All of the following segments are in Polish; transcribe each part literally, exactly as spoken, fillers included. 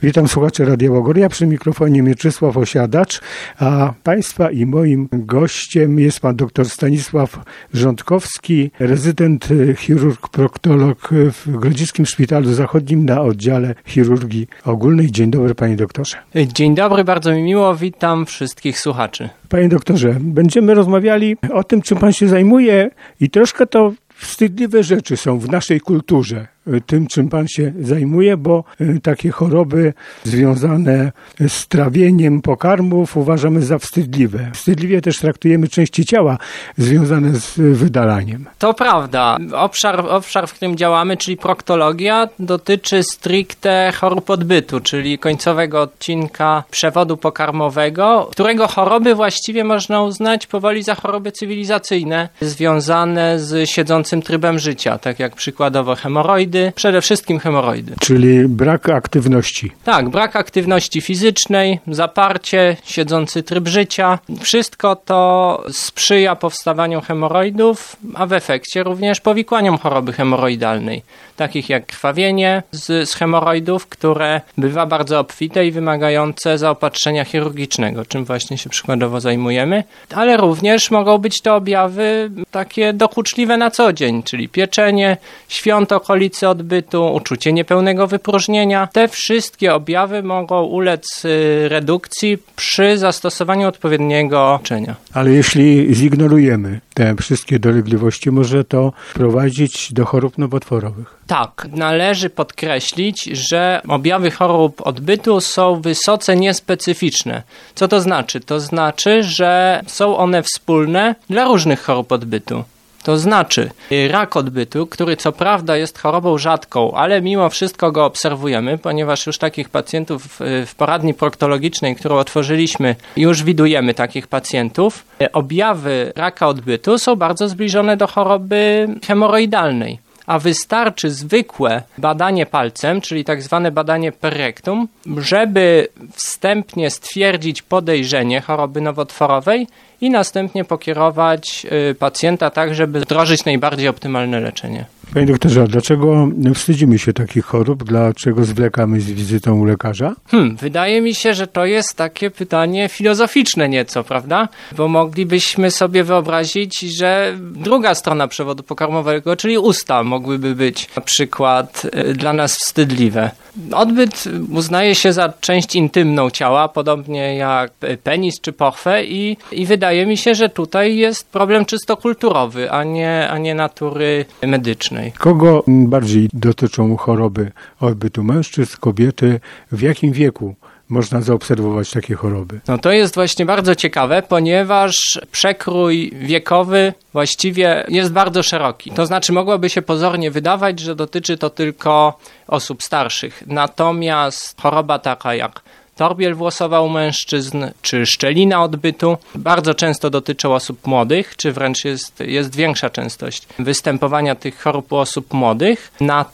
Witam słuchaczy Radia Łagoria, przy mikrofonie Mieczysław Osiadacz, a Państwa i moim gościem jest pan dr Stanisław Rządkowski, rezydent chirurg, proktolog w Grodziskim Szpitalu Zachodnim na oddziale chirurgii ogólnej. Dzień dobry, panie doktorze. Dzień dobry, bardzo mi miło, witam wszystkich słuchaczy. Panie doktorze, będziemy rozmawiali o tym, czym pan się zajmuje i troszkę to wstydliwe rzeczy są w naszej kulturze, tym, czym pan się zajmuje, bo takie choroby związane z trawieniem pokarmów uważamy za wstydliwe. Wstydliwie też traktujemy części ciała związane z wydalaniem. To prawda. Obszar, obszar, w którym działamy, czyli proktologia, dotyczy stricte chorób odbytu, czyli końcowego odcinka przewodu pokarmowego, którego choroby właściwie można uznać powoli za choroby cywilizacyjne, związane z siedzącym trybem życia, tak jak przykładowo hemoroidy, przede wszystkim hemoroidy. Czyli brak aktywności. Tak, brak aktywności fizycznej, zaparcie, siedzący tryb życia. Wszystko to sprzyja powstawaniu hemoroidów, a w efekcie również powikłaniom choroby hemoroidalnej, takich jak krwawienie z, z hemoroidów, które bywa bardzo obfite i wymagające zaopatrzenia chirurgicznego, czym właśnie się przykładowo zajmujemy, ale również mogą być to objawy takie dokuczliwe na co dzień, czyli pieczenie, świąt okolicy odbytu, uczucie niepełnego wypróżnienia. Te wszystkie objawy mogą ulec redukcji przy zastosowaniu odpowiedniego leczenia. Ale jeśli zignorujemy te wszystkie dolegliwości, może to prowadzić do chorób nowotworowych. Tak, należy podkreślić, że objawy chorób odbytu są wysoce niespecyficzne. Co to znaczy? To znaczy, że są one wspólne dla różnych chorób odbytu. To znaczy rak odbytu, który co prawda jest chorobą rzadką, ale mimo wszystko go obserwujemy, ponieważ już takich pacjentów w poradni proktologicznej, którą otworzyliśmy, już widujemy takich pacjentów. Objawy raka odbytu są bardzo zbliżone do choroby hemoroidalnej, a wystarczy zwykłe badanie palcem, czyli tak zwane badanie per rectum, żeby wstępnie stwierdzić podejrzenie choroby nowotworowej i następnie pokierować pacjenta tak, żeby wdrożyć najbardziej optymalne leczenie. Panie doktorze, a dlaczego wstydzimy się takich chorób? Dlaczego zwlekamy z wizytą u lekarza? Hmm, wydaje mi się, że to jest takie pytanie filozoficzne nieco, prawda? Bo moglibyśmy sobie wyobrazić, że druga strona przewodu pokarmowego, czyli usta, mogłyby być na przykład dla nas wstydliwe. Odbyt uznaje się za część intymną ciała, podobnie jak penis czy pochwę i, i wydaje mi się, że tutaj jest problem czysto kulturowy, a nie, a nie natury medycznej. Kogo bardziej dotyczą choroby odbytu? Mężczyzn, kobiety? W jakim wieku można zaobserwować takie choroby? No to jest właśnie bardzo ciekawe, ponieważ przekrój wiekowy właściwie jest bardzo szeroki. To znaczy mogłoby się pozornie wydawać, że dotyczy to tylko osób starszych. Natomiast choroba taka jak torbiel włosowa u mężczyzn, czy szczelina odbytu bardzo często dotyczą osób młodych, czy wręcz jest, jest większa częstość występowania tych chorób u osób młodych.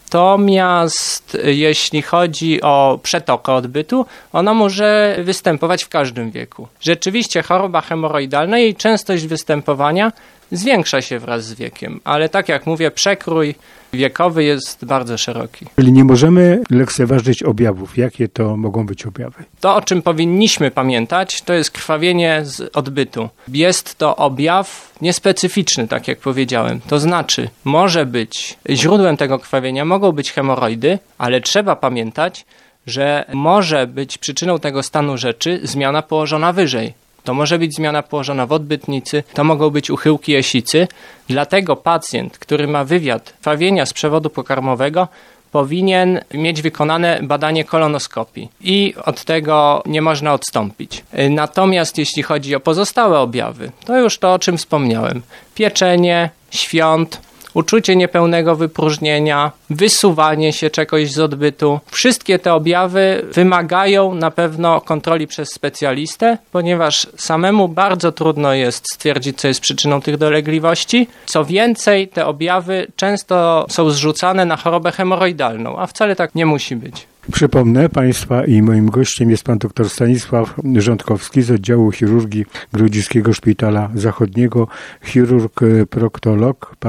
Natomiast jeśli chodzi o przetokę odbytu, ona może występować w każdym wieku. Rzeczywiście choroba hemoroidalna, jej częstość występowania zwiększa się wraz z wiekiem, ale tak jak mówię, przekrój wiekowy jest bardzo szeroki. Czyli nie możemy lekceważyć objawów. Jakie to mogą być objawy? To, o czym powinniśmy pamiętać, to jest krwawienie z odbytu. Jest to objaw niespecyficzny, tak jak powiedziałem. To znaczy, może być źródłem tego krwawienia, mogą być hemoroidy, ale trzeba pamiętać, że może być przyczyną tego stanu rzeczy zmiana położona wyżej. To może być zmiana położona w odbytnicy, to mogą być uchyłki jesicy. Dlatego pacjent, który ma wywiad krwawienia z przewodu pokarmowego, powinien mieć wykonane badanie kolonoskopii i od tego nie można odstąpić. Natomiast jeśli chodzi o pozostałe objawy, to już to, o czym wspomniałem. Pieczenie, świąt, uczucie niepełnego wypróżnienia, wysuwanie się czegoś z odbytu. Wszystkie te objawy wymagają na pewno kontroli przez specjalistę, ponieważ samemu bardzo trudno jest stwierdzić, co jest przyczyną tych dolegliwości. Co więcej, te objawy często są zrzucane na chorobę hemoroidalną, a wcale tak nie musi być. Przypomnę Państwa i moim gościem jest pan dr Stanisław Rządkowski z oddziału chirurgii Grodziskiego Szpitala Zachodniego, chirurg, proktolog. Panie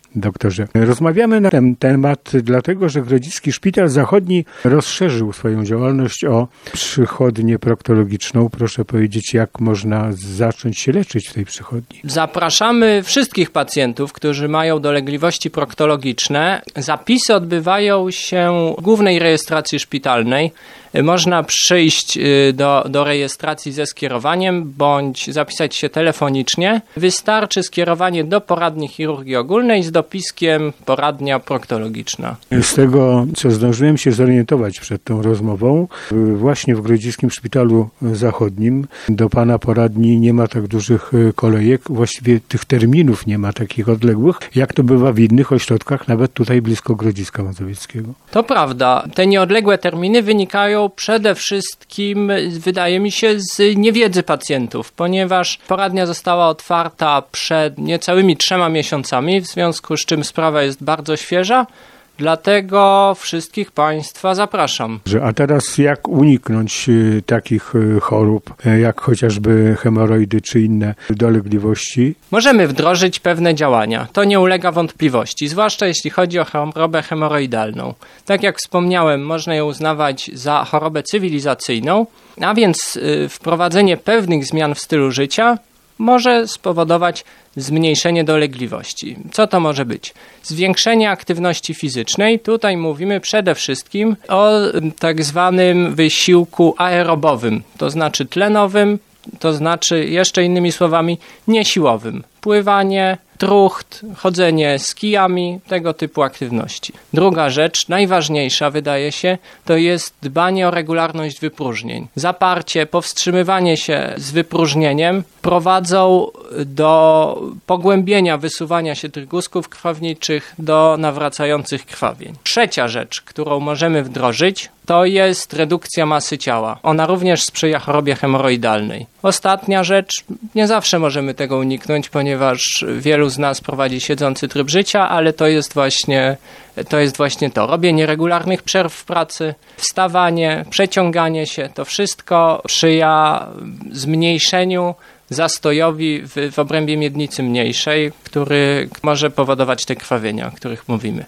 doktorze. Rozmawiamy na ten temat dlatego, że Grodziski Szpital Zachodni rozszerzył swoją działalność o przychodnię proktologiczną. Proszę powiedzieć, jak można zacząć się leczyć w tej przychodni? Zapraszamy wszystkich pacjentów, którzy mają dolegliwości proktologiczne. Zapisy odbywają się w głównej rejestracji szpitalnej. Można przyjść do, do rejestracji ze skierowaniem bądź zapisać się telefonicznie. Wystarczy skierowanie do poradni chirurgii ogólnej z dopiskiem poradnia proktologiczna. Z tego, co zdążyłem się zorientować przed tą rozmową, właśnie w Grodziskim Szpitalu Zachodnim do pana poradni nie ma tak dużych kolejek, właściwie tych terminów nie ma takich odległych, jak to bywa w innych ośrodkach, nawet tutaj blisko Grodziska Mazowieckiego. To prawda. Te nieodległe terminy wynikają przede wszystkim, wydaje mi się, z niewiedzy pacjentów, ponieważ poradnia została otwarta przed niecałymi trzema miesiącami, w związku z czym sprawa jest bardzo świeża. Dlatego wszystkich Państwa zapraszam. A teraz jak uniknąć takich chorób, jak chociażby hemoroidy czy inne dolegliwości? Możemy wdrożyć pewne działania. To nie ulega wątpliwości, zwłaszcza jeśli chodzi o chorobę hemoroidalną. Tak jak wspomniałem, można ją uznawać za chorobę cywilizacyjną, a więc wprowadzenie pewnych zmian w stylu życia może spowodować zmniejszenie dolegliwości. Co to może być? Zwiększenie aktywności fizycznej. Tutaj mówimy przede wszystkim o tak zwanym wysiłku aerobowym, to znaczy tlenowym, to znaczy jeszcze innymi słowami niesiłowym. Pływanie, trucht, chodzenie z kijami, tego typu aktywności. Druga rzecz, najważniejsza wydaje się, to jest dbanie o regularność wypróżnień. Zaparcie, powstrzymywanie się z wypróżnieniem prowadzą do pogłębienia wysuwania się tych guzków krwawniczych, do nawracających krwawień. Trzecia rzecz, którą możemy wdrożyć, to jest redukcja masy ciała. Ona również sprzyja chorobie hemoroidalnej. Ostatnia rzecz, nie zawsze możemy tego uniknąć, ponieważ wielu z nas prowadzi siedzący tryb życia, ale to jest właśnie to. Jest właśnie to. Robienie regularnych przerw w pracy, wstawanie, przeciąganie się, to wszystko sprzyja zmniejszeniu zastojowi w, w obrębie miednicy mniejszej, który może powodować te krwawienia, o których mówimy.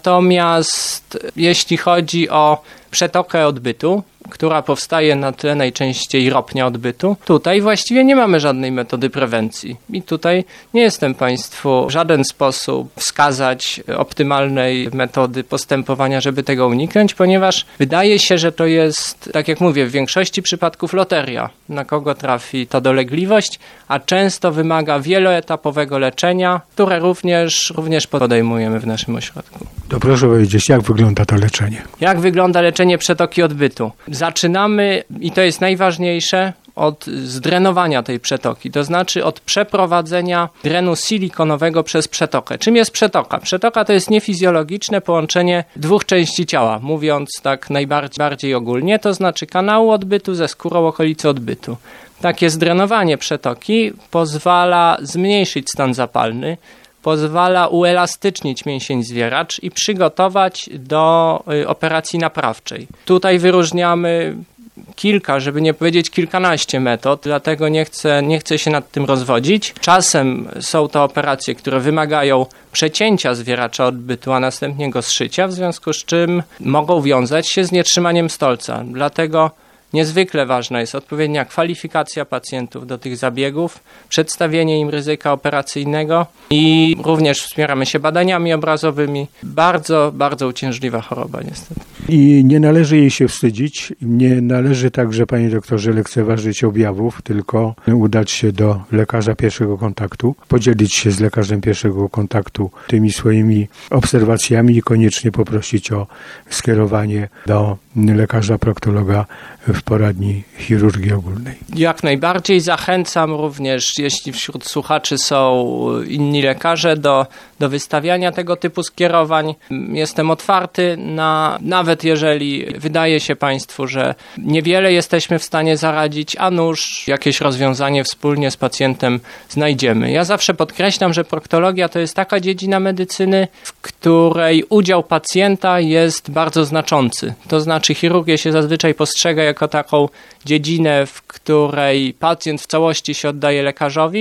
Natomiast jeśli chodzi o przetokę odbytu, która powstaje na tle najczęściej ropnia odbytu, tutaj właściwie nie mamy żadnej metody prewencji. I tutaj nie jestem Państwu w żaden sposób wskazać optymalnej metody postępowania, żeby tego uniknąć, ponieważ wydaje się, że to jest, tak jak mówię, w większości przypadków loteria, na kogo trafi ta dolegliwość, a często wymaga wieloetapowego leczenia, które również, również podejmujemy w naszym ośrodku. To proszę powiedzieć, jak wygląda to leczenie? Jak wygląda leczenie przetoki odbytu? Zaczynamy, i to jest najważniejsze, od zdrenowania tej przetoki, to znaczy od przeprowadzenia drenu silikonowego przez przetokę. Czym jest przetoka? Przetoka to jest niefizjologiczne połączenie dwóch części ciała, mówiąc tak najbardziej bardziej ogólnie, to znaczy kanału odbytu ze skórą okolicy odbytu. Takie zdrenowanie przetoki pozwala zmniejszyć stan zapalny, pozwala uelastycznić mięsień zwieracz i przygotować do operacji naprawczej. Tutaj wyróżniamy kilka, żeby nie powiedzieć kilkanaście metod, dlatego nie chcę, nie chcę się nad tym rozwodzić. Czasem są to operacje, które wymagają przecięcia zwieracza odbytu, a następnie go zszycia, w związku z czym mogą wiązać się z nietrzymaniem stolca. Dlatego niezwykle ważna jest odpowiednia kwalifikacja pacjentów do tych zabiegów, przedstawienie im ryzyka operacyjnego i również wspieramy się badaniami obrazowymi. Bardzo, bardzo uciążliwa choroba niestety. I nie należy jej się wstydzić, nie należy także, panie doktorze, lekceważyć objawów, tylko udać się do lekarza pierwszego kontaktu, podzielić się z lekarzem pierwszego kontaktu tymi swoimi obserwacjami i koniecznie poprosić o skierowanie do lekarza proktologa w poradni chirurgii ogólnej. Jak najbardziej zachęcam również, jeśli wśród słuchaczy są inni lekarze, do, do wystawiania tego typu skierowań. Jestem otwarty na, nawet jeżeli wydaje się Państwu, że niewiele jesteśmy w stanie zaradzić, a nuż jakieś rozwiązanie wspólnie z pacjentem znajdziemy. Ja zawsze podkreślam, że proktologia to jest taka dziedzina medycyny, w której udział pacjenta jest bardzo znaczący. To znaczy chirurgię się zazwyczaj postrzega jako taką dziedzinę, w której pacjent w całości się oddaje lekarzowi,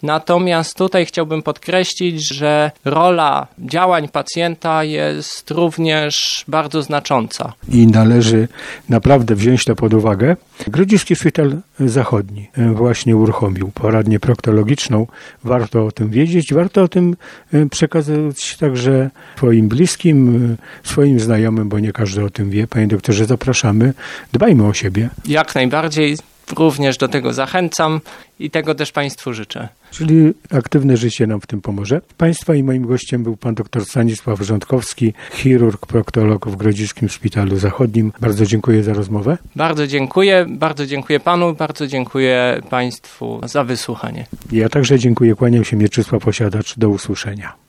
Natomiast tutaj chciałbym podkreślić, że rola działań pacjenta jest również bardzo znacząca. I należy naprawdę wziąć to pod uwagę. Grodziski Szpital Zachodni właśnie uruchomił poradnię proktologiczną. Warto o tym wiedzieć, warto o tym przekazać także swoim bliskim, swoim znajomym, bo nie każdy o tym wie. Panie doktorze, zapraszamy. Dbajmy o siebie. Jak najbardziej. Również do tego zachęcam i tego też Państwu życzę. Czyli aktywne życie nam w tym pomoże. Państwa i moim gościem był pan dr Stanisław Rządkowski, chirurg, proktolog w Grodziskim Szpitalu Zachodnim. Bardzo dziękuję za rozmowę. Bardzo dziękuję, bardzo dziękuję panu, bardzo dziękuję Państwu za wysłuchanie. Ja także dziękuję, kłaniam się, Mieczysław Osiadacz. Do usłyszenia.